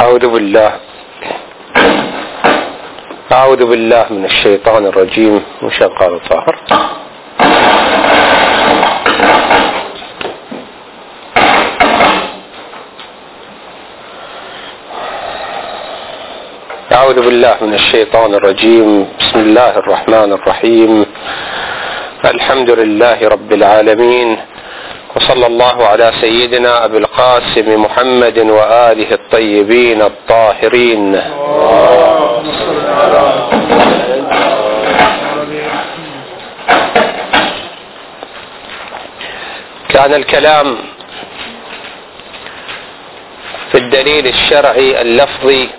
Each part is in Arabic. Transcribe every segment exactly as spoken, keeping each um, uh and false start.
أعوذ بالله أعوذ بالله من الشيطان الرجيم وشيطان الطاهر. أعوذ بالله من الشيطان الرجيم. بسم الله الرحمن الرحيم. الحمد لله رب العالمين، وصلى الله على سيدنا أبي القاسم محمد وآله الطيبين الطاهرين. كان الكلام في الدليل الشرعي اللفظي،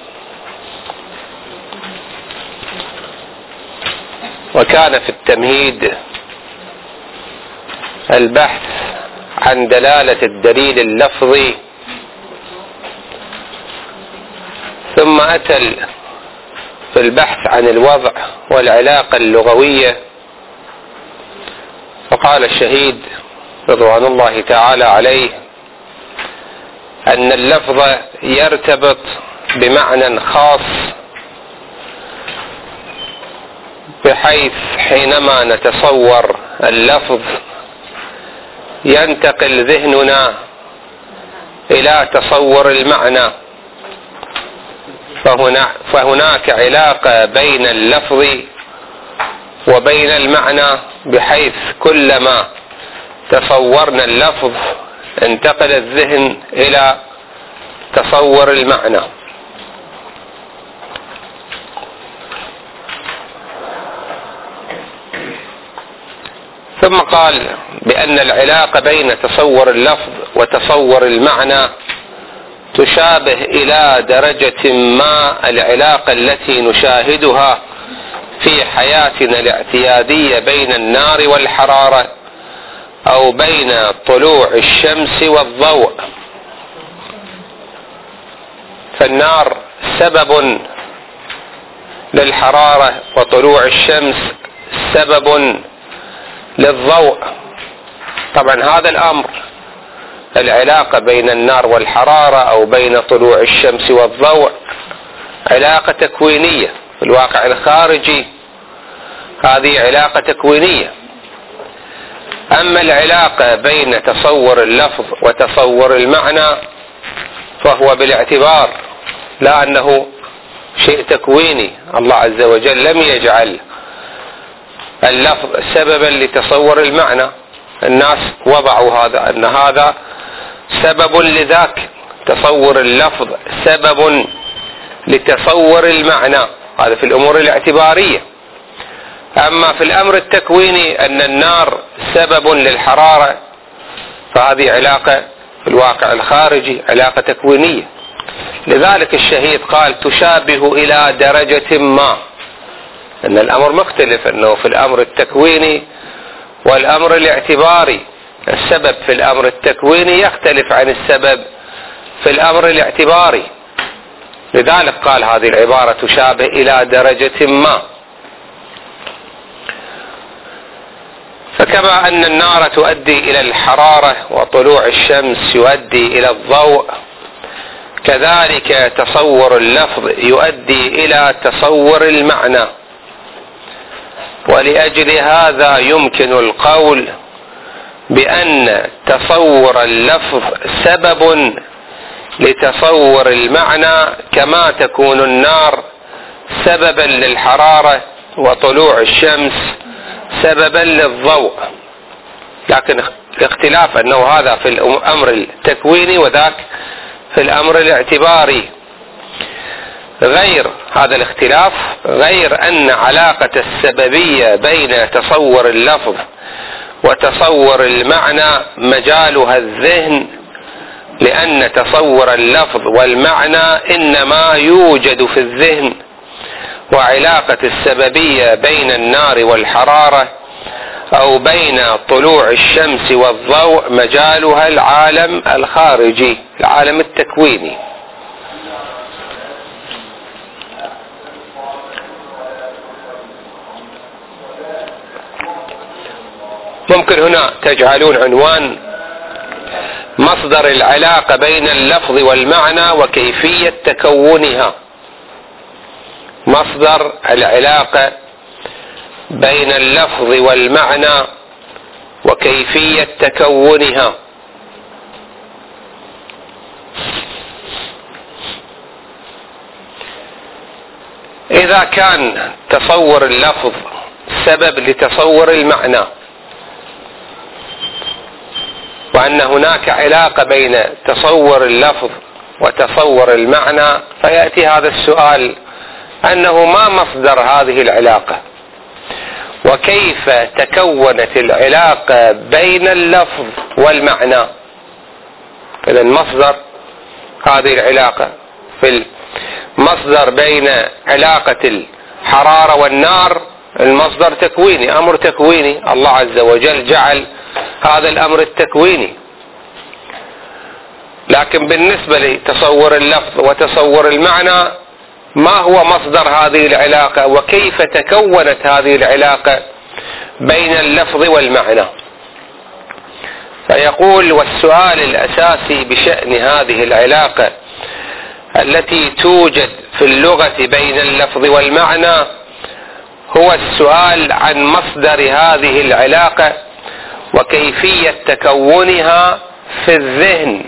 وكان في التمهيد البحث عن دلالة الدليل اللفظي، ثم أتى في البحث عن الوضع والعلاقة اللغوية، فقال الشهيد رضوان الله تعالى عليه أن اللفظ يرتبط بمعنى خاص، بحيث حينما نتصور اللفظ ينتقل ذهننا إلى تصور المعنى، فهنا فهناك علاقة بين اللفظ وبين المعنى، بحيث كلما تصورنا اللفظ انتقل الذهن إلى تصور المعنى. ثم قال بأن العلاقة بين تصور اللفظ وتصور المعنى تشابه إلى درجة ما العلاقة التي نشاهدها في حياتنا الاعتيادية بين النار والحرارة، أو بين طلوع الشمس والضوء. فالنار سبب للحرارة، وطلوع الشمس سبب للضوء. طبعا هذا الأمر، العلاقة بين النار والحرارة أو بين طلوع الشمس والضوء، علاقة تكوينية في الواقع الخارجي، هذه علاقة تكوينية. أما العلاقة بين تصور اللفظ وتصور المعنى فهو بالاعتبار، لا أنه شيء تكويني. الله عز وجل لم يجعل اللفظ سببا لتصور المعنى، الناس وضعوا هذا أن هذا سبب لذاك. تصور اللفظ سبب لتصور المعنى، هذا في الأمور الاعتبارية. أما في الأمر التكويني أن النار سبب للحرارة، فهذه علاقة في الواقع الخارجي، علاقة تكوينية. لذلك الشهيد قال تشابه إلى درجة ما، أن الأمر مختلف، أنه في الأمر التكويني والأمر الاعتباري السبب في الأمر التكويني يختلف عن السبب في الأمر الاعتباري. لذلك قال هذه العبارة تشابه إلى درجة ما. فكما أن النار تؤدي إلى الحرارة وطلوع الشمس يؤدي إلى الضوء، كذلك تصور اللفظ يؤدي إلى تصور المعنى. ولأجل هذا يمكن القول بأن تصور اللفظ سبب لتصور المعنى، كما تكون النار سببا للحرارة وطلوع الشمس سببا للضوء. لكن الاختلاف أنه هذا في الأمر التكويني وذاك في الأمر الاعتباري. غير هذا الاختلاف، غير أن علاقة السببية بين تصور اللفظ وتصور المعنى مجالها الذهن، لأن تصور اللفظ والمعنى إنما يوجد في الذهن، وعلاقة السببية بين النار والحرارة أو بين طلوع الشمس والضوء مجالها العالم الخارجي، العالم التكويني. ممكن هنا تجعلون عنوان مصدر العلاقة بين اللفظ والمعنى وكيفية تكونها. مصدر العلاقة بين اللفظ والمعنى وكيفية تكونها. إذا كان تصور اللفظ سبب لتصور المعنى، وأن هناك علاقة بين تصور اللفظ وتصور المعنى، فيأتي هذا السؤال أنه ما مصدر هذه العلاقة، وكيف تكونت العلاقة بين اللفظ والمعنى. إذن مصدر هذه العلاقة في المصدر بين علاقة الحرارة والنار، المصدر تكويني، أمر تكويني، الله عز وجل جعل هذا الأمر التكويني. لكن بالنسبة لتصور اللفظ وتصور المعنى، ما هو مصدر هذه العلاقة وكيف تكونت هذه العلاقة بين اللفظ والمعنى؟ فيقول: والسؤال الأساسي بشأن هذه العلاقة التي توجد في اللغة بين اللفظ والمعنى هو السؤال عن مصدر هذه العلاقة وكيفية تكونها في الذهن.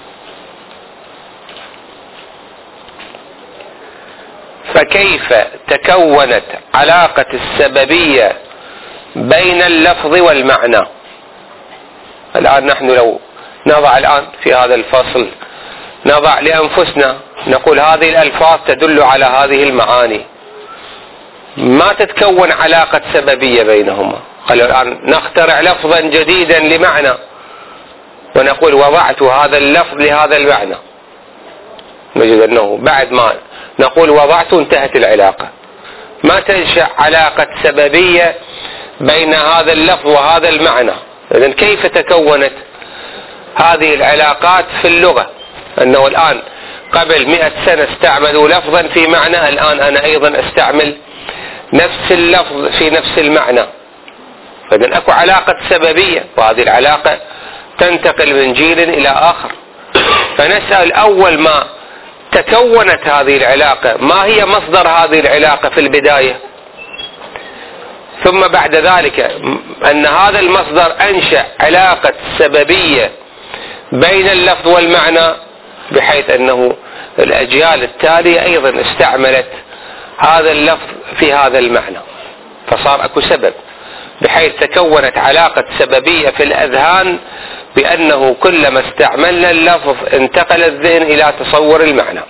فكيف تكونت علاقة السببية بين اللفظ والمعنى؟ الآن نحن لو نضع الآن في هذا الفصل، نضع لأنفسنا نقول هذه الألفاظ تدل على هذه المعاني، ما تتكون علاقة سببية بينهما. قالوا الآن نخترع لفظا جديدا لمعنى ونقول وضعت هذا اللفظ لهذا المعنى، نجد أنه بعد ما نقول وضعت انتهت العلاقة، ما تنشأ علاقة سببية بين هذا اللفظ وهذا المعنى. إذن كيف تكونت هذه العلاقات في اللغة؟ أنه الآن قبل مئة سنة استعملوا لفظا في معنى، الآن أنا أيضا استعمل نفس اللفظ في نفس المعنى. فإذن أكو علاقة سببية، وهذه العلاقة تنتقل من جيل إلى آخر. فنسأل أول ما تكونت هذه العلاقة ما هي مصدر هذه العلاقة في البداية، ثم بعد ذلك أن هذا المصدر أنشأ علاقة سببية بين اللفظ والمعنى، بحيث أنه الأجيال التالية أيضا استعملت هذا اللفظ في هذا المعنى، فصار أكو سبب، بحيث تكونت علاقة سببية في الأذهان بأنه كلما استعملنا اللفظ انتقل الذهن إلى تصور المعنى.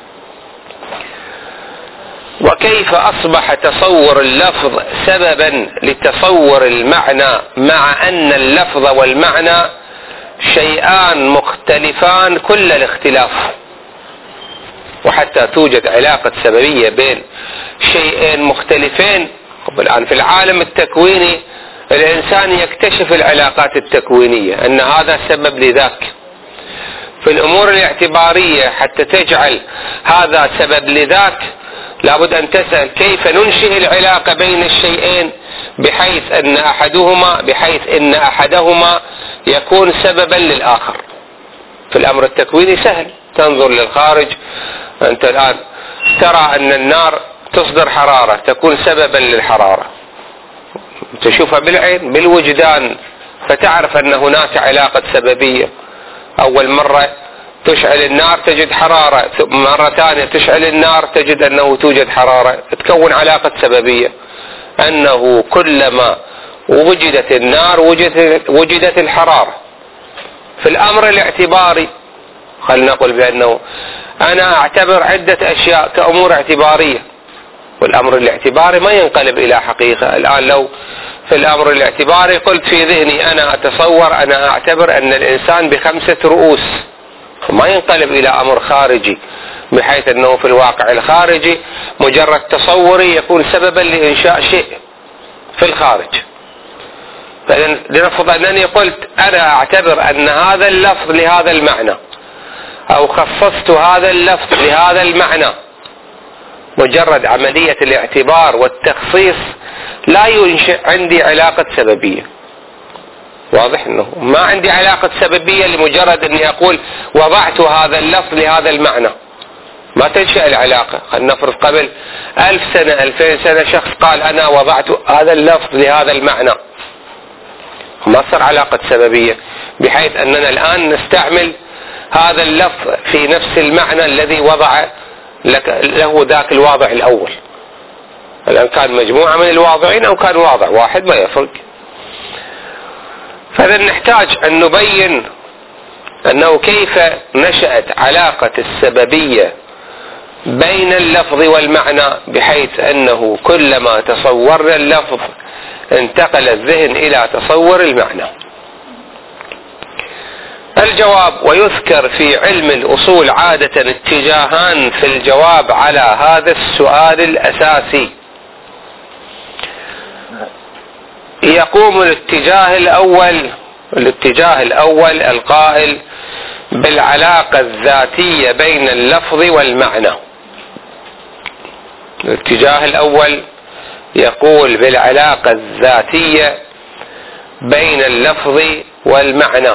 وكيف أصبح تصور اللفظ سببا لتصور المعنى، مع أن اللفظ والمعنى شيئان مختلفان كل الاختلاف؟ وحتى توجد علاقة سببية بين شيئين مختلفين، الآن في العالم التكويني الإنسان يكتشف العلاقات التكوينية أن هذا سبب لذاك. في الأمور الاعتبارية حتى تجعل هذا سبب لذاك لابد أن تسأل كيف ننشئ العلاقة بين الشيئين بحيث أن أحدهما بحيث أن أحدهما يكون سببا للآخر. في الأمر التكويني سهل، تنظر للخارج، أنت الآن ترى أن النار تصدر حرارة تكون سببا للحرارة، تشوفها بالعين بالوجدان، فتعرف أن هناك علاقة سببية. أول مرة تشعل النار تجد حرارة، ثم مرة ثانية تشعل النار تجد أنه توجد حرارة، تكون علاقة سببية أنه كلما وجدت النار وجدت, وجدت الحرارة. في الأمر الاعتباري خلنا نقول بأنه أنا أعتبر عدة أشياء كأمور اعتبارية، والأمر الاعتباري ما ينقلب إلى حقيقة. الآن لو في الأمر الاعتباري قلت في ذهني أنا أتصور أنا أعتبر أن الإنسان بخمسة رؤوس، ما ينقلب إلى أمر خارجي، بحيث أنه في الواقع الخارجي مجرد تصوري يكون سببا لإنشاء شيء في الخارج. لنفرض أنني قلت أنا أعتبر أن هذا اللفظ لهذا المعنى، أو خصصت هذا اللفظ لهذا المعنى، مجرد عملية الاعتبار والتخصيص لا ينشئ عندي علاقة سببية. واضح أنه ما عندي علاقة سببية لمجرد أني أقول وضعت هذا اللفظ لهذا المعنى، ما تنشأ العلاقة. خلينا نفرض قبل ألف سنة ألفين سنة شخص قال أنا وضعت هذا اللفظ لهذا المعنى، ما صار علاقة سببية بحيث أننا الآن نستعمل هذا اللفظ في نفس المعنى الذي وضع له ذاك الواضع الأول. الآن كان مجموعة من الواضعين أو كان واضع واحد ما يفرق. فإذا نحتاج أن نبين أنه كيف نشأت علاقة السببية بين اللفظ والمعنى، بحيث أنه كلما تصورنا اللفظ انتقل الذهن إلى تصور المعنى. الجواب: ويذكر في علم الأصول عادة اتجاهان في الجواب على هذا السؤال الأساسي. يقوم الاتجاه الأول الاتجاه الأول القائل بالعلاقة الذاتية بين اللفظ والمعنى. الاتجاه الأول يقول بالعلاقة الذاتية بين اللفظ والمعنى،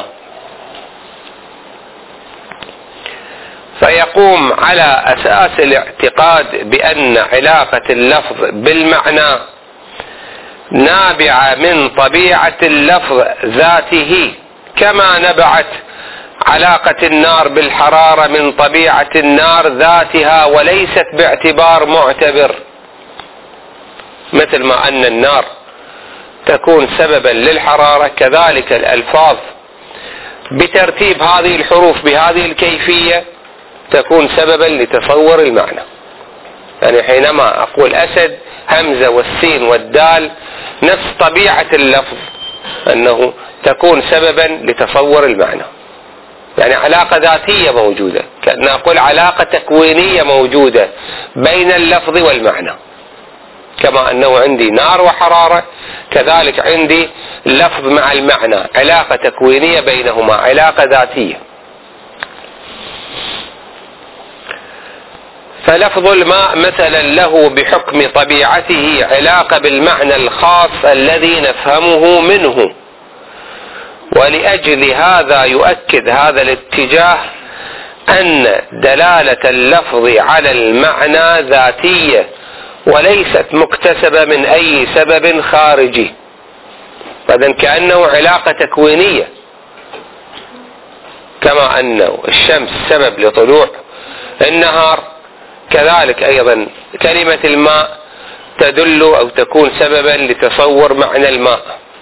فيقوم على أساس الاعتقاد بأن علاقة اللفظ بالمعنى نابعة من طبيعة اللفظ ذاته، كما نبعت علاقة النار بالحرارة من طبيعة النار ذاتها وليست باعتبار معتبر. مثل ما أن النار تكون سببا للحرارة، كذلك الألفاظ بترتيب هذه الحروف بهذه الكيفية تكون سببا لتصور المعنى. يعني حينما أقول أسد، همزة والسين والدال نفس طبيعة اللفظ أنه تكون سببا لتصور المعنى. يعني علاقة ذاتية موجودة، كأن أقول علاقة تكوينية موجودة بين اللفظ والمعنى. كما أنه عندي نار وحرارة، كذلك عندي لفظ مع المعنى، علاقة تكوينية بينهما، علاقة ذاتية. فلفظ الماء مثلا له بحكم طبيعته علاقة بالمعنى الخاص الذي نفهمه منه، ولأجل هذا يؤكد هذا الاتجاه أن دلالة اللفظ على المعنى ذاتية وليست مكتسبة من أي سبب خارجي. فإذن كأنه علاقة تكوينية، كما أنه الشمس سبب لطلوع النهار، كذلك أيضا كلمة الماء تدل أو تكون سببا لتصور معنى الماء.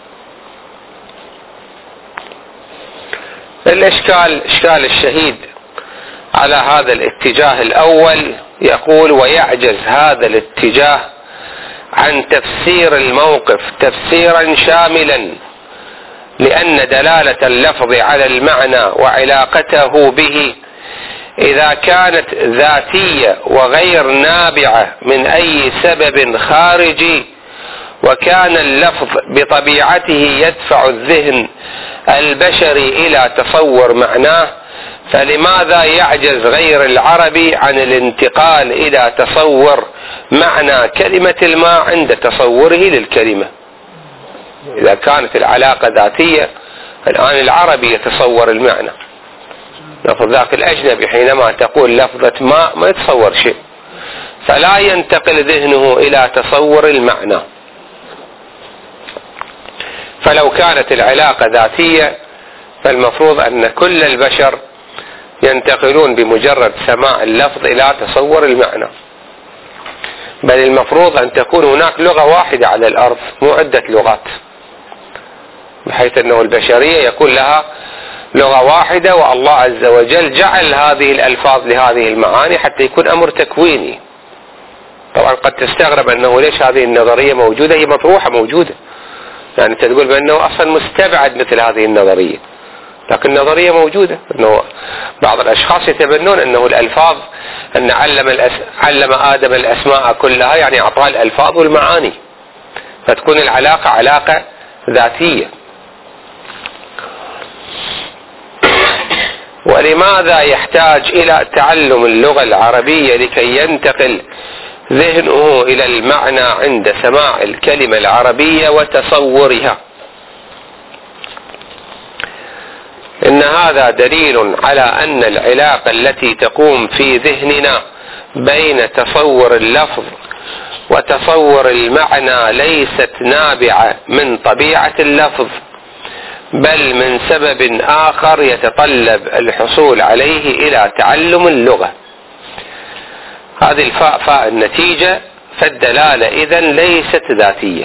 الإشكال إشكال الشهيد على هذا الاتجاه الأول يقول: ويعجز هذا الاتجاه عن تفسير الموقف تفسيرا شاملا، لأن دلالة اللفظ على المعنى وعلاقته به إذا كانت ذاتية وغير نابعة من أي سبب خارجي، وكان اللفظ بطبيعته يدفع الذهن البشري إلى تصور معناه، فلماذا يعجز غير العربي عن الانتقال إلى تصور معنى كلمة الماء عند تصوره للكلمة؟ إذا كانت العلاقة ذاتية، الآن العربي يتصور المعنى، لفظ ذاك الأجنبي حينما تقول لفظة ماء ما يتصور شيء، فلا ينتقل ذهنه إلى تصور المعنى. فلو كانت العلاقة ذاتية فالمفروض أن كل البشر ينتقلون بمجرد سماع اللفظ إلى تصور المعنى، بل المفروض أن تكون هناك لغة واحدة على الأرض مو عدة لغات، بحيث أنه البشرية يكون لها لغة واحدة، والله عز وجل جعل هذه الألفاظ لهذه المعاني حتى يكون أمر تكويني. طبعا قد تستغرب أنه ليش هذه النظرية موجودة، هي مطروحة موجودة، يعني تقول بأنه أصلا مستبعد مثل هذه النظرية، لكن النظرية موجودة. أنه بعض الأشخاص يتبنون أنه الألفاظ أن علم, الأس... علم آدم الأسماء كلها، يعني أعطاه الألفاظ والمعاني، فتكون العلاقة علاقة ذاتية. ولماذا يحتاج إلى تعلم اللغة العربية لكي ينتقل ذهنه إلى المعنى عند سماع الكلمة العربية وتصورها؟ إن هذا دليل على أن العلاقة التي تقوم في ذهننا بين تصور اللفظ وتصور المعنى ليست نابعة من طبيعة اللفظ، بل من سبب آخر يتطلب الحصول عليه إلى تعلم اللغة. هذه الفاء فاء النتيجة، فالدلالة إذن ليست ذاتية.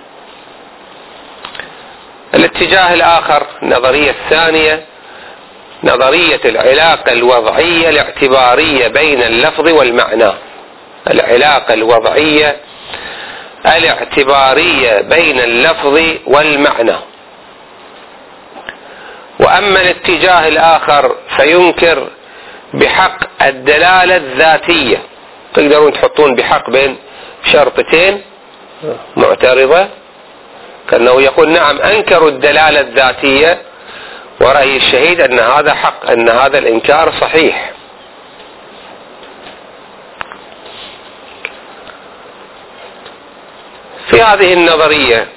الاتجاه الآخر، النظرية الثانية، نظرية العلاقة الوضعية الاعتبارية بين اللفظ والمعنى. العلاقة الوضعية الاعتبارية بين اللفظ والمعنى. وأما الاتجاه الآخر فينكر بحق الدلالة الذاتية. تقدرون تحطون بحق بين شرطتين معترضة، كأنه يقول نعم أنكروا الدلالة الذاتية، ورأي الشهيد أن هذا حق، أن هذا الإنكار صحيح. في هذه النظرية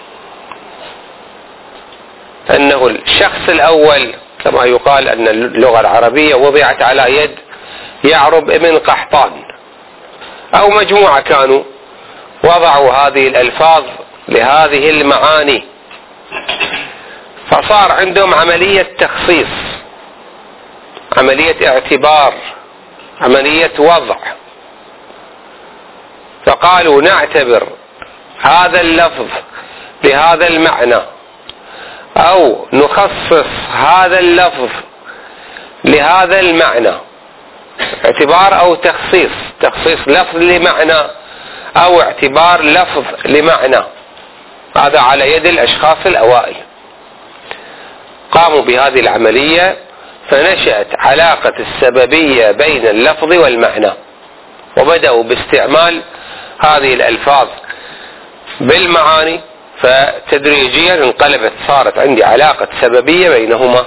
أنه الشخص الأول كما يقال أن اللغة العربية وضعت على يد يعرب ابن قحطان، أو مجموعة كانوا وضعوا هذه الألفاظ لهذه المعاني، فصار عندهم عملية تخصيص، عملية اعتبار، عملية وضع. فقالوا نعتبر هذا اللفظ بهذا المعنى، أو نخصص هذا اللفظ لهذا المعنى. اعتبار أو تخصيص، تخصيص لفظ لمعنى أو اعتبار لفظ لمعنى. هذا على يد الأشخاص الأوائل، قاموا بهذه العملية، فنشأت علاقة السببية بين اللفظ والمعنى، وبدأوا باستعمال هذه الألفاظ بالمعاني، فتدريجيا انقلبت، صارت عندي علاقة سببية بينهما.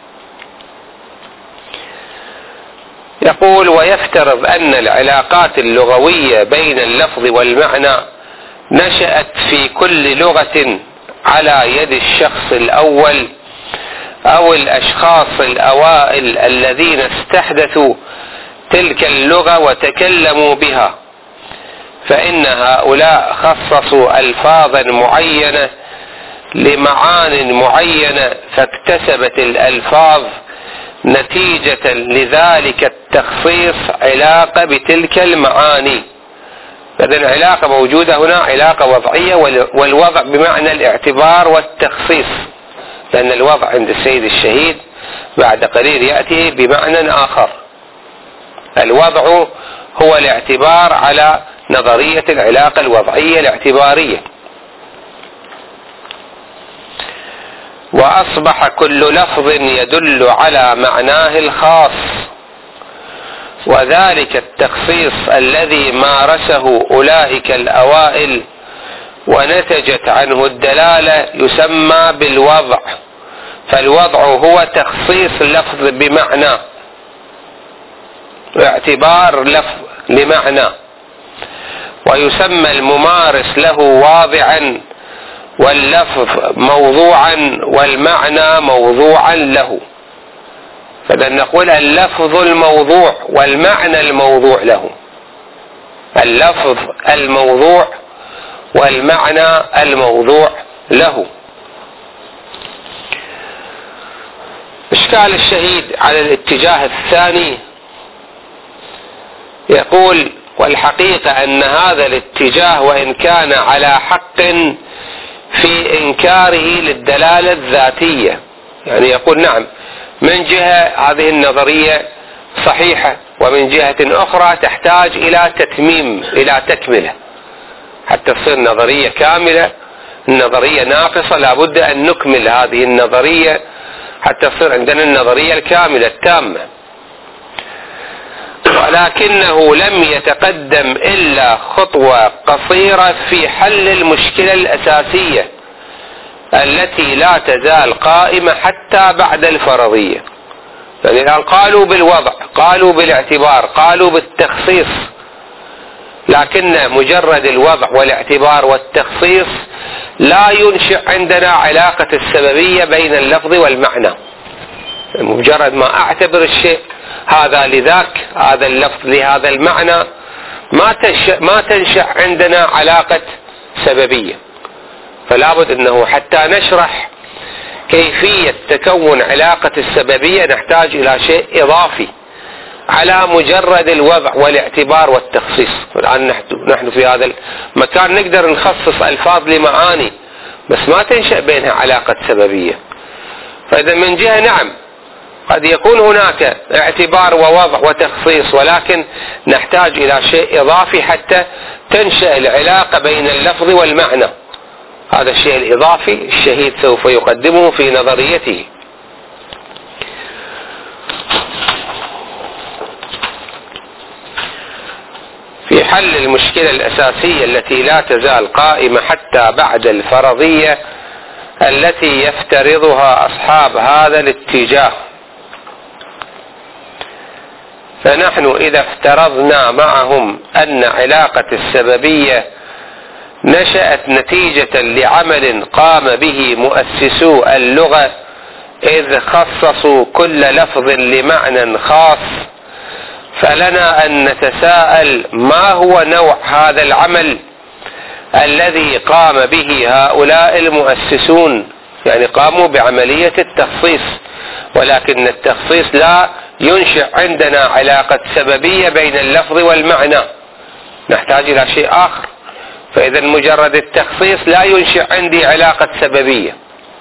يقول ويفترض أن العلاقات اللغوية بين اللفظ والمعنى نشأت في كل لغة على يد الشخص الأول أو الأشخاص الأوائل الذين استحدثوا تلك اللغة وتكلموا بها، فإن هؤلاء خصصوا ألفاظا معينة لمعان معينة، فاكتسبت الألفاظ نتيجة لذلك التخصيص علاقة بتلك المعاني. إذن العلاقة موجودة هنا علاقة وضعية، والوضع بمعنى الاعتبار والتخصيص، لأن الوضع عند السيد الشهيد بعد قليل يأتي بمعنى آخر. الوضع هو الاعتبار على نظرية العلاقة الوضعية الاعتبارية. وأصبح كل لفظ يدل على معناه الخاص، وذلك التخصيص الذي مارسه أولئك الأوائل ونتجت عنه الدلالة يسمى بالوضع. فالوضع هو تخصيص لفظ بمعنى واعتبار لفظ لمعنى، ويسمى الممارس له واضعا، واللفظ موضوعا، والمعنى موضوعا له. فإذا نقول اللفظ الموضوع والمعنى الموضوع له، اللفظ الموضوع والمعنى الموضوع له. إشكال الشهيد على الاتجاه الثاني، يقول والحقيقة أن هذا الاتجاه وإن كان على حق في إنكاره للدلالة الذاتية، يعني يقول نعم من جهة هذه النظرية صحيحة، ومن جهة أخرى تحتاج إلى تتميم، إلى تكملة حتى تصير نظرية كاملة. النظرية ناقصة، لابد أن نكمل هذه النظرية حتى تصير عندنا النظرية الكاملة التامة. ولكنه لم يتقدم إلا خطوة قصيرة في حل المشكلة الأساسية التي لا تزال قائمة حتى بعد الفرضية. يعني الآن قالوا بالوضع، قالوا بالاعتبار، قالوا بالتخصيص، لكن مجرد الوضع والاعتبار والتخصيص لا ينشئ عندنا علاقة السببية بين اللفظ والمعنى. مجرد ما أعتبر الشيء هذا لذاك، هذا اللفظ لهذا المعنى، ما تنشأ, ما تنشأ عندنا علاقة سببية. فلا بد أنه حتى نشرح كيفية تكون علاقة السببية نحتاج إلى شيء إضافي على مجرد الوضع والاعتبار والتخصيص. الآن نحن في هذا المكان نقدر نخصص ألفاظ لمعاني بس ما تنشأ بينها علاقة سببية. فإذا من جهة نعم قد يكون هناك اعتبار ووضع وتخصيص، ولكن نحتاج إلى شيء إضافي حتى تنشأ العلاقة بين اللفظ والمعنى. هذا الشيء الإضافي الشهيد سوف يقدمه في نظريته. في حل المشكلة الأساسية التي لا تزال قائمة حتى بعد الفرضية التي يفترضها أصحاب هذا الاتجاه، فنحن إذا افترضنا معهم أن علاقة السببية نشأت نتيجة لعمل قام به مؤسسو اللغة إذ خصصوا كل لفظ لمعنى خاص، فلنا أن نتساءل ما هو نوع هذا العمل الذي قام به هؤلاء المؤسسون. يعني قاموا بعملية التخصيص، ولكن التخصيص لا ينشئ عندنا علاقة سببية بين اللفظ والمعنى، نحتاج إلى شيء آخر. فإذا مجرد التخصيص لا ينشئ عندي علاقة سببية.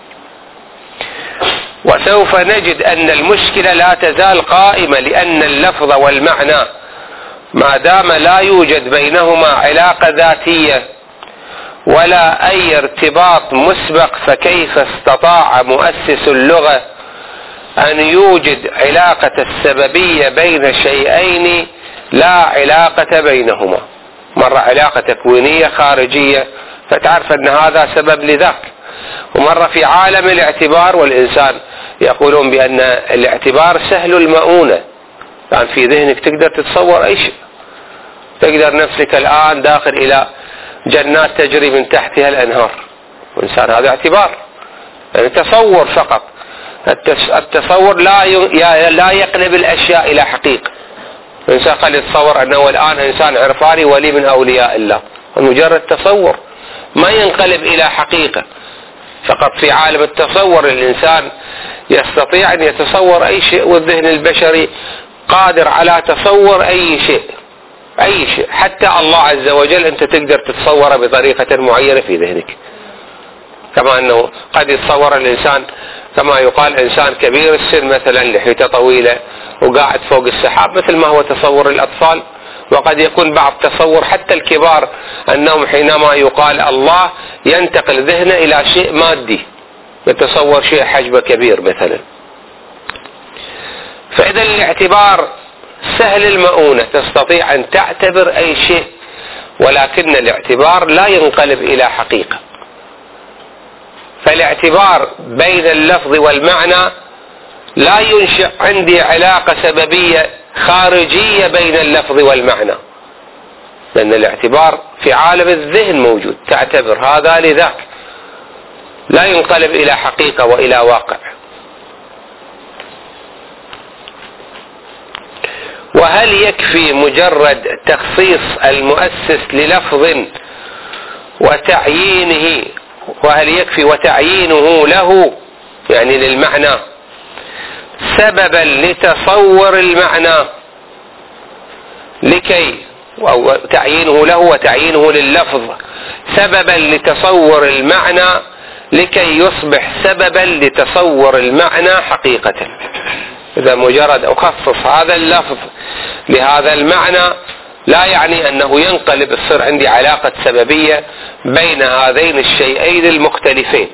وسوف نجد أن المشكلة لا تزال قائمة، لأن اللفظ والمعنى ما دام لا يوجد بينهما علاقة ذاتية ولا أي ارتباط مسبق، فكيف استطاع مؤسس اللغة أن يوجد علاقة السببية بين شيئين لا علاقة بينهما؟ مرة علاقة تكوينية خارجية فتعرف أن هذا سبب لذاك، ومرة في عالم الاعتبار، والإنسان يقولون بأن الاعتبار سهل المؤونة. يعني في ذهنك تقدر تتصور أي شيء، تقدر نفسك الآن داخل إلى جنات تجري من تحتها الأنهار، والإنسان هذا اعتبار، يعني تصور فقط. التصور لا لا يقلب الأشياء إلى حقيقة. الإنسان قد يتصور أنه الآن إنسان عرفاني ولي من أولياء الله، مجرد تصور ما ينقلب إلى حقيقة. فقط في عالم التصور الإنسان يستطيع أن يتصور أي شيء، والذهن البشري قادر على تصور أي شيء أي شيء. حتى الله عز وجل أنت تقدر تتصوره بطريقة معينة في ذهنك، كما أنه قد يتصور الإنسان كما يقال إنسان كبير السن مثلا لحيته طويلة وقاعد فوق السحاب، مثل ما هو تصور الأطفال. وقد يكون بعض تصور حتى الكبار أنهم حينما يقال الله ينتقل ذهنه إلى شيء مادي، يتصور شيء حجمه كبير مثلا. فإذا الاعتبار سهل المؤونة، تستطيع أن تعتبر أي شيء، ولكن الاعتبار لا ينقلب إلى حقيقة. فالاعتبار بين اللفظ والمعنى لا ينشئ عندي علاقة سببية خارجية بين اللفظ والمعنى، لأن الاعتبار في عالم الذهن موجود، تعتبر هذا لذاك، لا ينقلب إلى حقيقة وإلى واقع. وهل يكفي مجرد تخصيص المؤسس للفظ وتعيينه وهل يكفي وتعيينه له يعني للمعنى سببا لتصور المعنى لكي أو تعيينه له وتعيينه لللفظ سببا لتصور المعنى لكي يصبح سببا لتصور المعنى حقيقة؟ إذا مجرد أخصص هذا اللفظ بهذا المعنى لا يعني أنه ينقلب يصير عندي علاقة سببية بين هذين الشيئين المختلفين.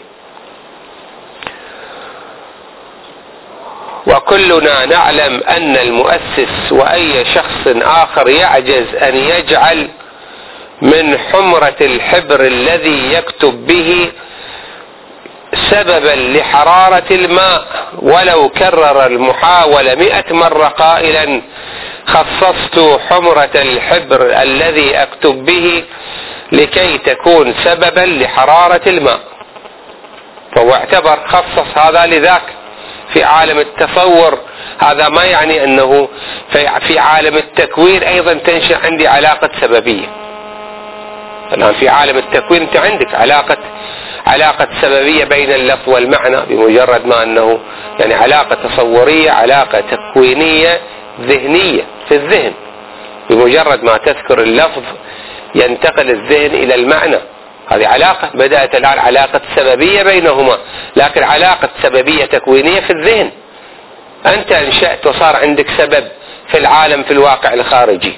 وكلنا نعلم أن المؤسس وأي شخص آخر يعجز أن يجعل من حمرة الحبر الذي يكتب به سببا لحرارة الماء، ولو كرر المحاولة مئة مرة قائلا خصصت حمرة الحبر الذي أكتب به لكي تكون سببا لحرارة الماء، فهو اعتبر خصص هذا لذاك في عالم التصور، هذا ما يعني أنه في عالم التكوين أيضا تنشأ عندي علاقة سببية. الآن في عالم التكوين أنت عندك علاقة علاقة سببية بين اللفظ والمعنى، بمجرد ما أنه يعني علاقة تصورية، علاقة تكوينية ذهنية في الذهن، بمجرد ما تذكر اللفظ ينتقل الذهن إلى المعنى. هذه علاقة بدأت الآن علاقة سببية بينهما، لكن علاقة سببية تكوينية في الذهن. أنت انشأت وصار عندك سبب في العالم في الواقع الخارجي.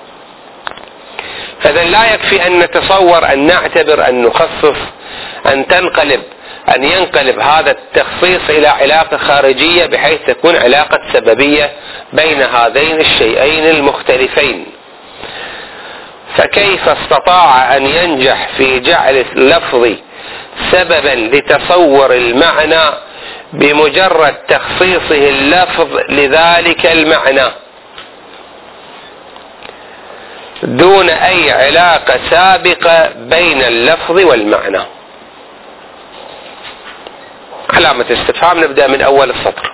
فإذا لا يكفي أن نتصور، أن نعتبر، أن نخصص، أن تنقلب أن ينقلب هذا التخصيص إلى علاقة خارجية بحيث تكون علاقة سببية بين هذين الشيئين المختلفين. فكيف استطاع أن ينجح في جعل اللفظ سببا لتصور المعنى بمجرد تخصيصه اللفظ لذلك المعنى دون أي علاقة سابقة بين اللفظ والمعنى؟ علامة استفهام. نبدأ من أول السطر.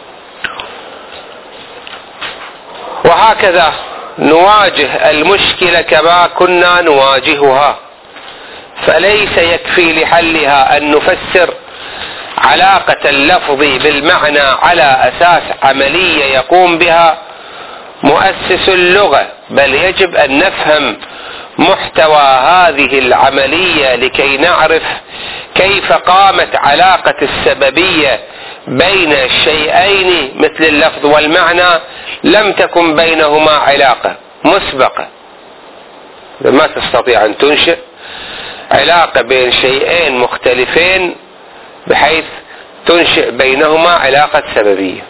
وهكذا نواجه المشكلة كما كنا نواجهها، فليس يكفي لحلها أن نفسر علاقة اللفظ بالمعنى على أساس عملية يقوم بها مؤسس اللغة، بل يجب أن نفهم محتوى هذه العملية لكي نعرف كيف قامت علاقة السببية بين الشيئين مثل اللفظ والمعنى لم تكن بينهما علاقة مسبقة. ما تستطيع أن تنشئ علاقة بين شيئين مختلفين بحيث تنشئ بينهما علاقة سببية.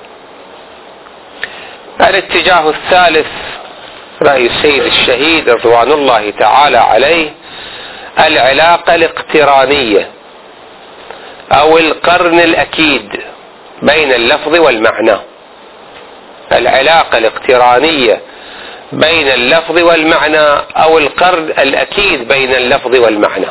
الاتجاه الثالث رأي السيد الشهيد رضوان الله تعالى عليه العلاقة الاقترانية أو القرن الأكيد بين اللفظ والمعنى. العلاقة الاقترانية بين اللفظ والمعنى أو القرن الأكيد بين اللفظ والمعنى.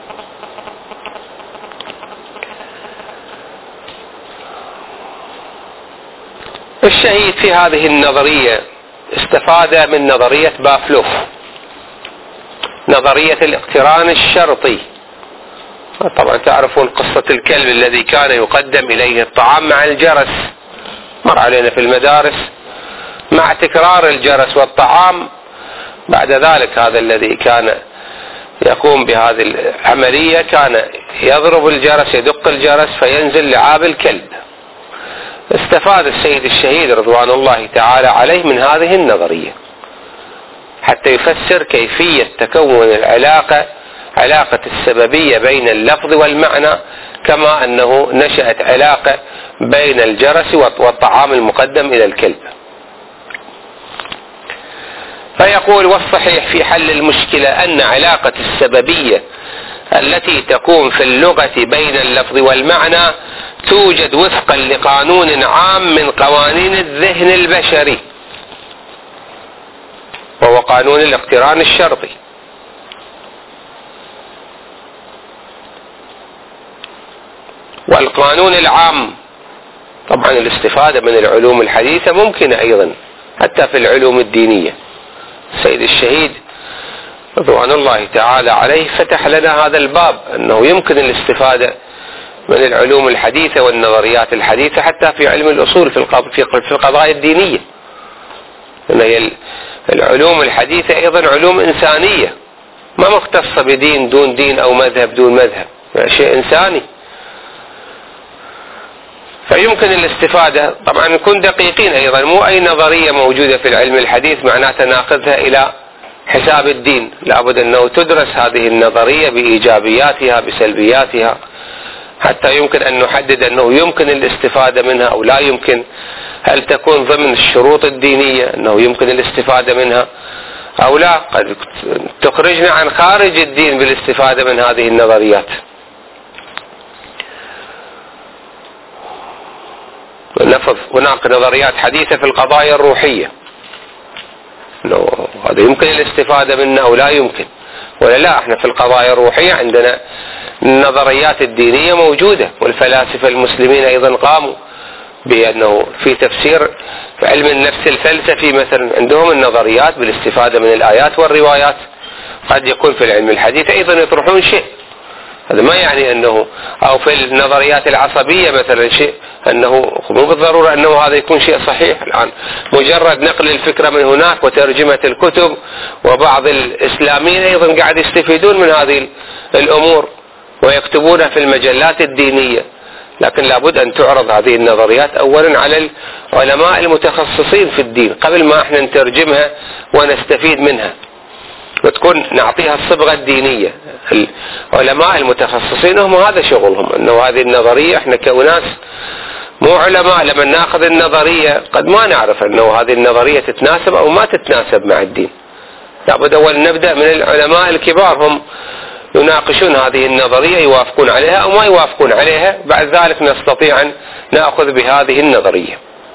الشهيد في هذه النظرية استفاد من نظرية بافلوف، نظرية الاقتران الشرطي. طبعا تعرفون قصة الكلب الذي كان يقدم إليه الطعام مع الجرس، مر علينا في المدارس، مع تكرار الجرس والطعام بعد ذلك هذا الذي كان يقوم بهذه العملية كان يضرب الجرس، يدق الجرس فينزل لعاب الكلب. استفاد السيد الشهيد رضوان الله تعالى عليه من هذه النظرية حتى يفسر كيفية تكون العلاقة علاقة السببية بين اللفظ والمعنى، كما أنه نشأت علاقة بين الجرس والطعام المقدم إلى الكلب. فيقول: والصحيح في حل المشكلة أن علاقة السببية التي تقوم في اللغة بين اللفظ والمعنى توجد وفقا لقانون عام من قوانين الذهن البشري، وهو قانون الاقتران الشرطي. والقانون العام طبعا الاستفادة من العلوم الحديثة ممكنة أيضا حتى في العلوم الدينية. السيد الشهيد رضوان الله تعالى عليه فتح لنا هذا الباب، أنه يمكن الاستفادة من العلوم الحديثة والنظريات الحديثة حتى في علم الأصول في القضايا الدينية. أن العلوم الحديثة أيضا علوم إنسانية، ما مختصة بدين دون دين أو مذهب دون مذهب، شيء إنساني. فيمكن الاستفادة، طبعا نكون دقيقين أيضا، مو أي نظرية موجودة في العلم الحديث معناته ناخذها إلى حساب الدين، لابد أنه تدرس هذه النظرية بإيجابياتها بسلبياتها حتى يمكن أن نحدد أنه يمكن الاستفادة منها أو لا يمكن. هل تكون ضمن الشروط الدينية أنه يمكن الاستفادة منها أو لا؟ قد تخرجنا عن خارج الدين بالاستفادة من هذه النظريات. ونفذ هناك نظريات حديثة في القضايا الروحية، هذا يمكن الاستفادة منه أو لا يمكن، ولا لا؟ احنا في القضايا الروحية عندنا النظريات الدينية موجودة، والفلاسفة المسلمين أيضا قاموا بأنه في تفسير في علم النفس الفلسفي مثلا عندهم النظريات بالاستفادة من الآيات والروايات، قد يكون في العلم الحديث أيضا يطرحون شيء، هذا ما يعني أنه، أو في النظريات العصبية مثلا شيء، أنه مو بالضرورة أنه هذا يكون شيء صحيح. الآن مجرد نقل الفكرة من هناك وترجمة الكتب، وبعض الإسلاميين أيضا قاعد يستفيدون من هذه الأمور ويكتبونها في المجلات الدينية، لكن لابد أن تعرض هذه النظريات أولا على العلماء المتخصصين في الدين قبل ما احنا نترجمها ونستفيد منها، وتكون نعطيها الصبغة الدينية. العلماء المتخصصين هم هذا شغلهم، أنه هذه النظرية احنا كوناس مو علماء لما ناخذ النظرية قد ما نعرف أنه هذه النظرية تتناسب أو ما تتناسب مع الدين. لابد أول نبدأ من العلماء الكبار، هم يناقشون هذه النظرية، يوافقون عليها أو ما يوافقون عليها، بعد ذلك نستطيع أن نأخذ بهذه النظرية.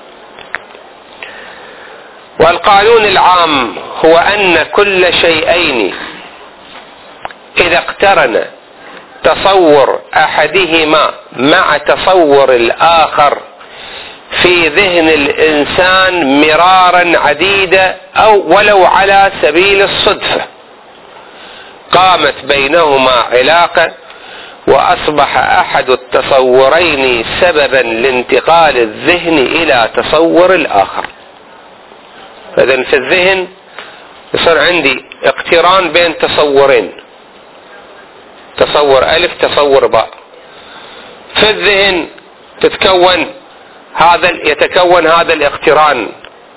والقانون العام هو أن كل شيئين إذا اقترن تصور أحدهما مع تصور الآخر في ذهن الإنسان مرارا عديدة أو ولو على سبيل الصدفة قامت بينهما علاقة، وأصبح أحد التصورين سببا لانتقال الذهن إلى تصور الآخر. إذن في الذهن يصير عندي اقتران بين تصورين، تصور ألف تصور باء، في الذهن تتكون هذا يتكون هذا الاقتران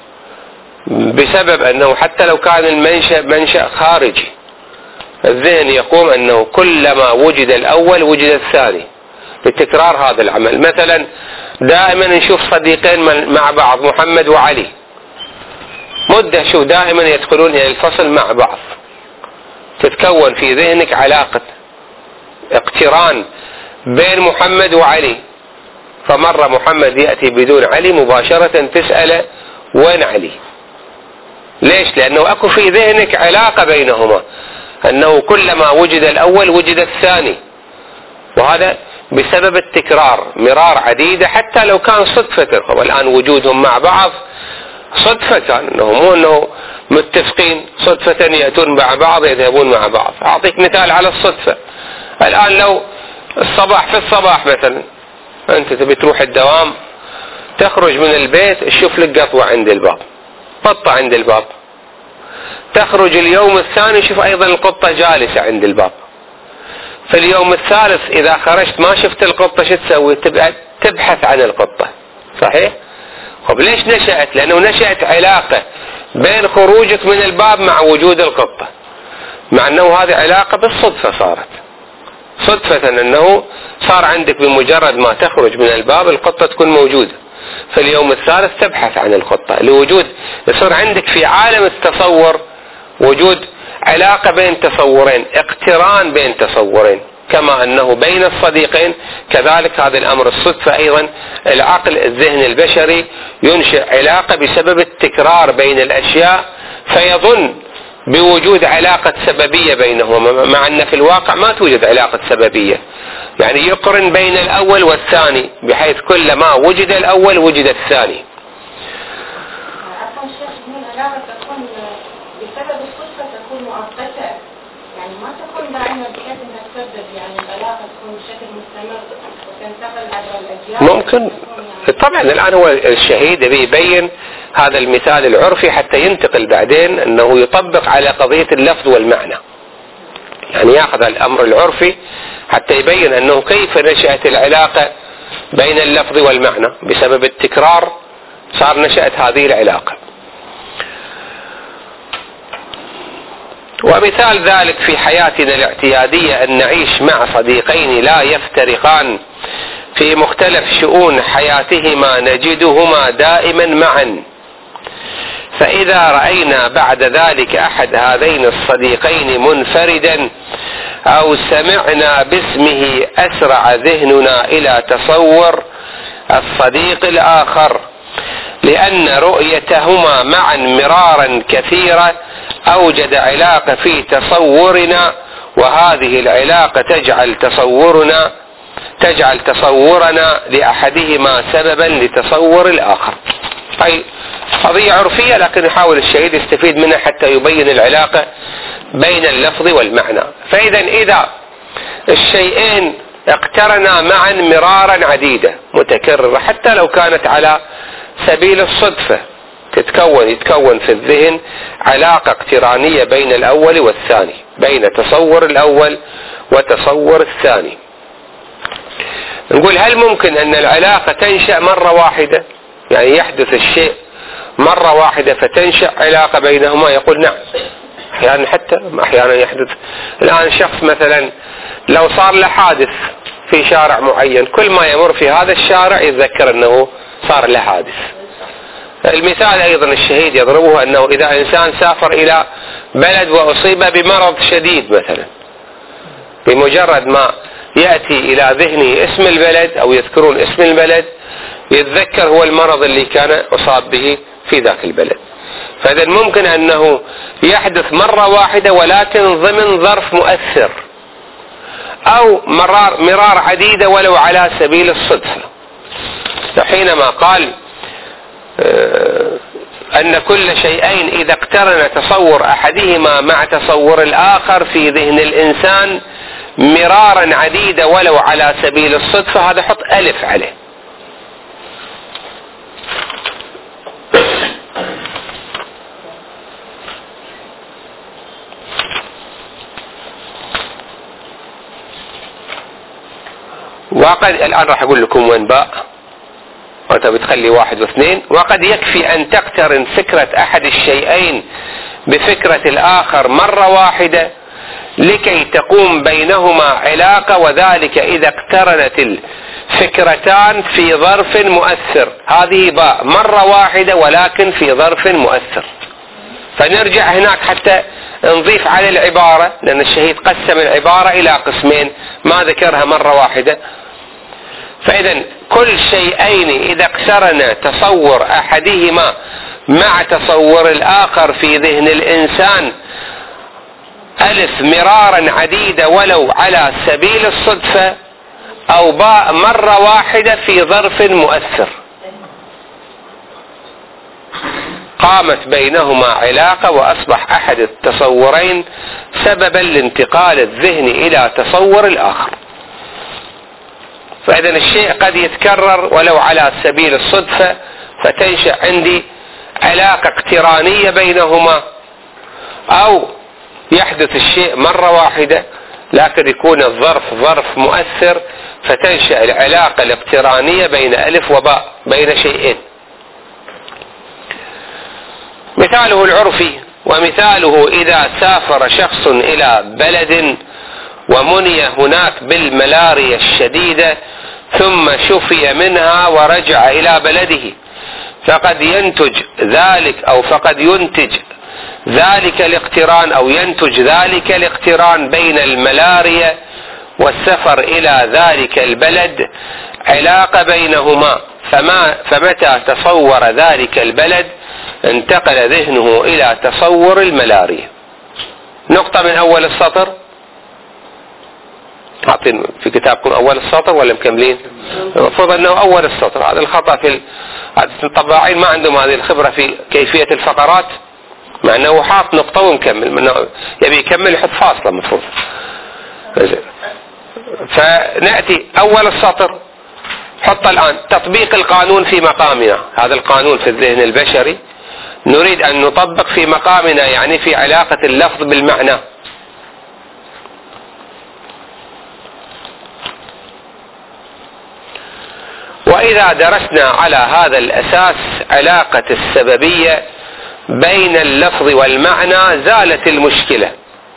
بسبب أنه حتى لو كان المنشأ منشأ خارجي، الذهن يقوم أنه كلما وجد الأول وجد الثاني لتكرار هذا العمل. مثلا دائما نشوف صديقين مع بعض، محمد وعلي، مدة شوف دائما يدخلون إلى الفصل مع بعض، تتكون في ذهنك علاقة اقتران بين محمد وعلي، فمرة محمد يأتي بدون علي مباشرة تسأله وين علي؟ ليش؟ لأنه أكو في ذهنك علاقة بينهما، أنه كلما وجد الأول وجد الثاني، وهذا بسبب التكرار مرار عديدة حتى لو كان صدفة. والآن وجودهم مع بعض صدفة، كان أنه مو أنه متفقين، صدفة يأتون مع بعض يذهبون مع بعض. أعطيك مثال على الصدفة، الآن لو الصباح في الصباح مثلا أنت تبي تروح الدوام، تخرج من البيت تشوف لك قطوة عند الباب، قطة عند الباب، تخرج اليوم الثاني شوف أيضا القطة جالسة عند الباب، في اليوم الثالث إذا خرجت ما شفت القطة شو تسوي؟ تبقى تبحث عن القطة، صحيح؟ طب ليش نشأت؟ لأنه نشأت علاقة بين خروجك من الباب مع وجود القطة، مع أنه هذه علاقة بالصدفة، صارت صدفة أنه صار عندك بمجرد ما تخرج من الباب القطة تكون موجودة، في اليوم الثالث تبحث عن القطة، لوجود يصير عندك في عالم التصور وجود علاقة بين تصورين، اقتران بين تصورين، كما أنه بين الصديقين كذلك هذا الأمر الصدفة أيضا. العقل الذهن البشري ينشئ علاقة بسبب التكرار بين الأشياء، فيظن بوجود علاقة سببية بينهما، مع أن في الواقع ما توجد علاقة سببية، يعني يقرن بين الأول والثاني بحيث كلما وجد الأول وجد الثاني. عفوا شيخ، من العلاقة تكون بسبب الصدفة تكون مؤقتة، يعني ما تكون دائما بحيث أنها تسبب، يعني العلاقة تكون بشكل مستمر وتنتقل عبر الأجيال. ممكن طبعا. الآن هو الشهيد بيبين هذا المثال العرفي حتى ينتقل بعدين أنه يطبق على قضية اللفظ والمعنى، يعني يأخذ الأمر العرفي حتى يبين أنه كيف نشأت العلاقة بين اللفظ والمعنى بسبب التكرار، صار نشأت هذه العلاقة. ومثال ذلك في حياتنا الاعتيادية أن نعيش مع صديقين لا يفترقان في مختلف شؤون حياتهما نجدهما دائما معا، فإذا رأينا بعد ذلك أحد هذين الصديقين منفردا أو سمعنا باسمه أسرع ذهننا إلى تصور الصديق الآخر، لأن رؤيتهما معا مرارا كثيرة أوجد علاقة في تصورنا، وهذه العلاقة تجعل تصورنا تجعل تصورنا لأحدهما سببا لتصور الآخر. أي قضية عرفية، لكن يحاول الشهيد يستفيد منها حتى يبين العلاقة بين اللفظ والمعنى. فإذا إذا الشيئين اقترنا معا مرارا عديدة متكررة حتى لو كانت على سبيل الصدفة، تتكون يتكون في الذهن علاقة اقترانية بين الأول والثاني، بين تصور الأول وتصور الثاني. نقول هل ممكن أن العلاقة تنشأ مرة واحدة؟ يعني يحدث الشيء مرة واحدة فتنشأ علاقة بينهما؟ يقول نعم، أحيانا حتى أحيانا يحدث. الآن شخص مثلا لو صار له حادث في شارع معين، كل ما يمر في هذا الشارع يتذكر أنه صار له حادث. المثال أيضا الشهيد يضربه أنه إذا إنسان سافر إلى بلد وأصيب بمرض شديد مثلا، بمجرد ما يأتي إلى ذهنه اسم البلد أو يذكرون اسم البلد يتذكر هو المرض اللي كان أصاب به في ذاك البلد. فإذا ممكن أنه يحدث مرة واحدة ولكن ضمن ظرف مؤثر، أو مرار, مرار عديدة ولو على سبيل الصدفة. حينما قال أن كل شيئين إذا اقترن تصور أحدهما مع تصور الآخر في ذهن الإنسان مرارا عديدة ولو على سبيل الصدفة، هذا حط ألف عليه. وقد الآن راح أقول لكم وين باء، وأنت بتخلي واحد واثنين. وقد يكفي أن تقترن فكرة أحد الشيئين بفكرة الآخر مرة واحدة لكي تقوم بينهما علاقة، وذلك إذا اقترنت الفكرتان في ظرف مؤثر. هذه باء مرة واحدة ولكن في ظرف مؤثر. فنرجع هناك حتى نضيف على العبارة، لأن الشهيد قسم العبارة إلى قسمين ما ذكرها مرة واحدة. فإذا كل شيئين إذا اقترن تصور أحدهما مع تصور الآخر في ذهن الإنسان ألف مرارا عديدة ولو على سبيل الصدفة، أو باء مرة واحدة في ظرف مؤثر، قامت بينهما علاقة وأصبح أحد التصورين سببا لانتقال الذهن إلى تصور الآخر. فإذا الشيء قد يتكرر ولو على سبيل الصدفة، فتنشأ عندي علاقة اقترانية بينهما، أو يحدث الشيء مرة واحدة لكن يكون الظرف ظرف مؤثر، فتنشأ العلاقة الاقترانية بين ألف وباء، بين شيئين. مثاله العرفي، ومثاله إذا سافر شخص إلى بلد ومني هناك بالملاريا الشديدة ثم شفي منها ورجع إلى بلده، فقد ينتج ذلك أو فقد ينتج ذلك الاقتران أو ينتج ذلك الاقتران بين الملاريا والسفر إلى ذلك البلد علاقة بينهما، فما فمتى تصور ذلك البلد انتقل ذهنه إلى تصور الملاريا. نقطة من أول السطر، حاطين في كتابكم أول السطر ولا مكملين؟ المفروض أنه أول السطر. هذا الخطأ في الطباعين، ما عندهم هذه الخبرة في كيفية الفقرات، مع أنه حاط نقطة ومكمل، يبي يكمل يحط فاصلة مفروض. فنأتي أول السطر، حط الآن تطبيق القانون في مقامنا. هذا القانون في الذهن البشري نريد أن نطبق في مقامنا، يعني في علاقة اللفظ بالمعنى. وإذا درسنا على هذا الأساس علاقة السببية بين اللفظ والمعنى زالت المشكلة،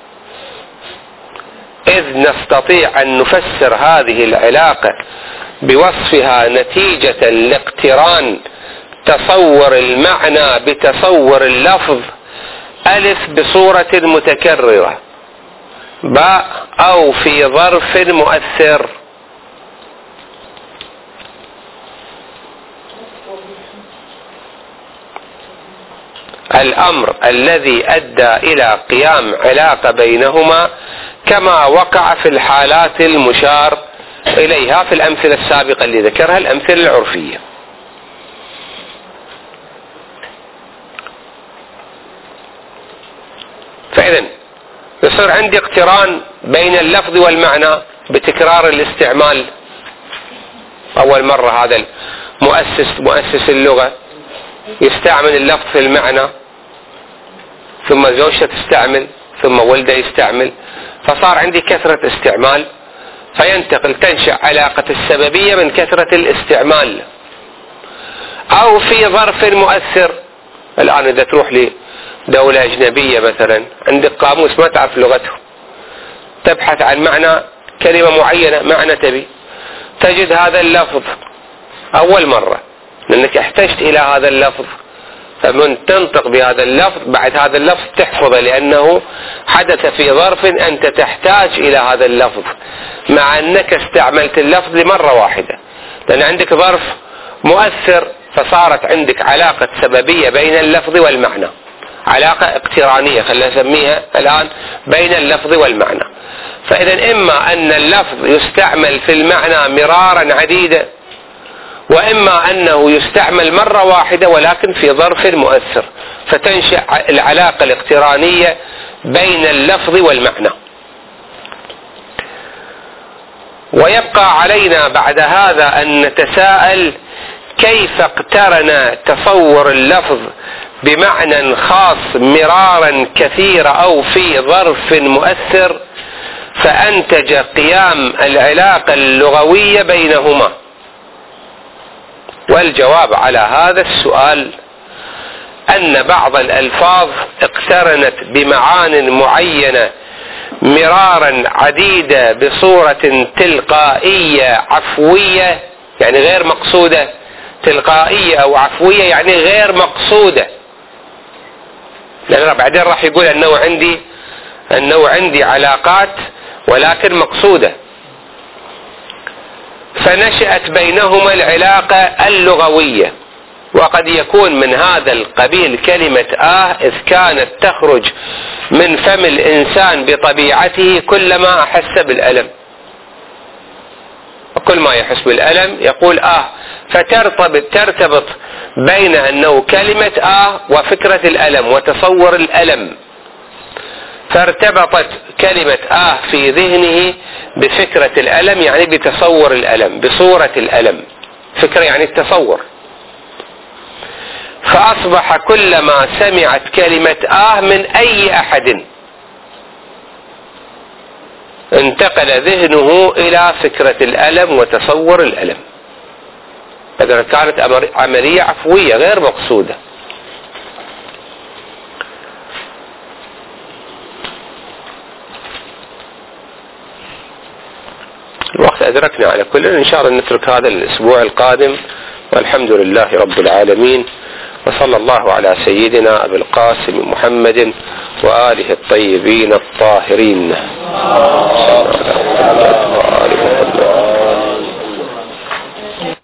إذ نستطيع أن نفسر هذه العلاقة بوصفها نتيجة لاقتران تصور المعنى بتصور اللفظ، ألف بصورة متكررة، باء أو في ظرف مؤثر. الأمر الذي أدى إلى قيام علاقة بينهما كما وقع في الحالات المشار إليها في الأمثلة السابقة اللي ذكرها، الأمثلة العرفية. فإذا يصير عندي اقتران بين اللفظ والمعنى بتكرار الاستعمال. أول مرة هذا المؤسس مؤسس اللغة يستعمل اللفظ في المعنى، ثم زوجته تستعمل، ثم ولده يستعمل، فصار عندي كثرة استعمال، فينتقل تنشأ علاقة السببية من كثرة الاستعمال. أو في ظرف مؤثر، الآن إذا تروح لي دولة أجنبية مثلا، عندك قاموس ما تعرف لغته، تبحث عن معنى كلمة معينة، معنى تبي، تجد هذا اللفظ أول مرة لأنك احتجت إلى هذا اللفظ، فمن تنطق بهذا اللفظ بعد هذا اللفظ تحفظه، لأنه حدث في ظرف أنت تحتاج إلى هذا اللفظ، مع أنك استعملت اللفظ لمرة واحدة، لأن عندك ظرف مؤثر، فصارت عندك علاقة سببية بين اللفظ والمعنى، علاقة اقترانية خلينا نسميها الآن بين اللفظ والمعنى. فإذا إما أن اللفظ يستعمل في المعنى مرارا عديدة، وإما أنه يستعمل مرة واحدة ولكن في ظرف مؤثر، فتنشأ العلاقة الاقترانية بين اللفظ والمعنى. ويبقى علينا بعد هذا أن نتساءل كيف اقترن تصور اللفظ بمعنى خاص مرارا كثيرا أو في ظرف مؤثر فأنتج قيام العلاقة اللغوية بينهما. والجواب على هذا السؤال أن بعض الألفاظ اقترنت بمعان معينة مرارا عديدة بصورة تلقائية عفوية، يعني غير مقصودة، تلقائية أو عفوية يعني غير مقصودة، لأن بعدين راح يقول أنه عندي أنه عندي علاقات ولكن مقصودة، فنشأت بينهما العلاقة اللغوية. وقد يكون من هذا القبيل كلمة آه إذ كانت تخرج من فم الإنسان بطبيعته كلما أحس بالألم، وكل ما يحس بالألم يقول آه، فترتبط ترتبط بين أنه كلمة آه وفكرة الألم وتصور الألم، فارتبطت كلمة آه في ذهنه بفكرة الألم، يعني بتصور الألم، بصورة الألم، فكرة يعني التصور، فأصبح كلما سمعت كلمة آه من أي أحد انتقل ذهنه إلى فكرة الألم وتصور الألم. إذا كانت عملية عفوية غير مقصودة. الوقت أدركنا على كل، إن شاء الله نترك هذا الأسبوع القادم، والحمد لله رب العالمين، وصلى الله على سيدنا أبي القاسم محمد وآله الطيبين الطاهرين.